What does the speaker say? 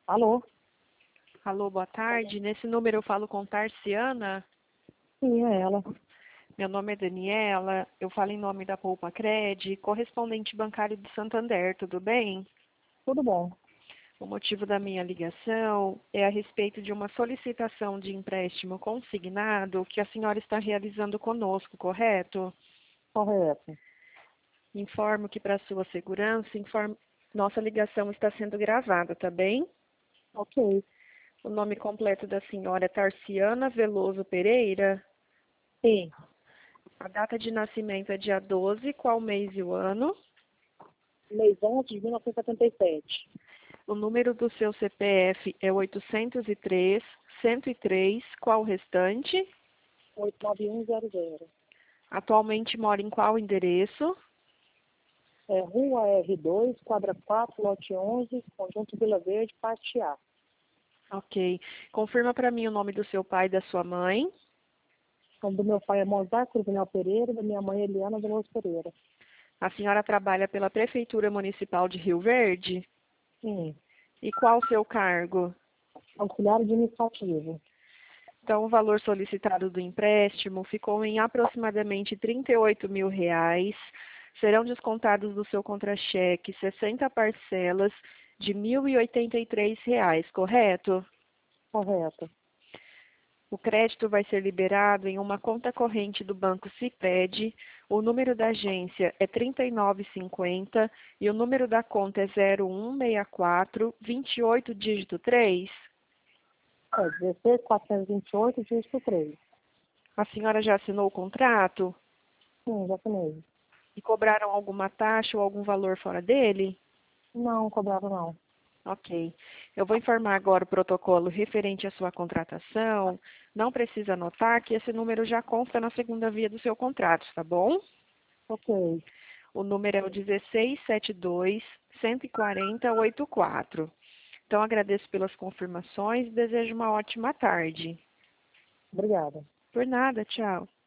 Alô? Alô, boa tarde. Nesse número eu falo com Tarciana. Sim, é ela. Meu nome é Daniela. Eu falo em nome da Poupa Cred, correspondente bancário de Santander. Tudo bem? Tudo bom. O motivo da minha ligação é a respeito de uma solicitação de empréstimo consignado que a senhora está realizando conosco, correto? Correto. Informo que, para sua segurança, nossa ligação está sendo gravada, tá bem? Ok. O nome completo da senhora é Tarciana Veloso Pereira. Sim. A data de nascimento é dia 12, qual mês e o ano? Mês 11 de 1977. O número do seu CPF é 803-103, qual o restante? 89100. Atualmente mora em qual endereço? É Rua R2, quadra 4, lote 11, Conjunto Vila Verde, parte A. Ok. Confirma para mim o nome do seu pai e da sua mãe. O nome do meu pai é Mozart Cruvinel Pereira e da minha mãe é Eliana Veloso Pereira. A senhora trabalha pela Prefeitura Municipal de Rio Verde? Sim. E qual o seu cargo? Auxiliar administrativo. Então, o valor solicitado do empréstimo ficou em aproximadamente R$ 38 mil. Serão descontados do seu contra-cheque 60 parcelas de R$ 1.083, correto? Correto. O crédito vai ser liberado em uma conta corrente do Banco Sicredi. O número da agência é 3950 e o número da conta é 0164 28 dígito 3. É 16428, dígito 3. A senhora já assinou o contrato? Sim, já assinei. E cobraram alguma taxa ou algum valor fora dele? Não, cobrava não. Ok. Eu vou informar agora o protocolo referente à sua contratação. Não precisa anotar que esse número já consta na segunda via do seu contrato, tá bom? Ok. O número é o 1672-140-84. Então, agradeço pelas confirmações e desejo uma ótima tarde. Obrigada. Por nada, tchau.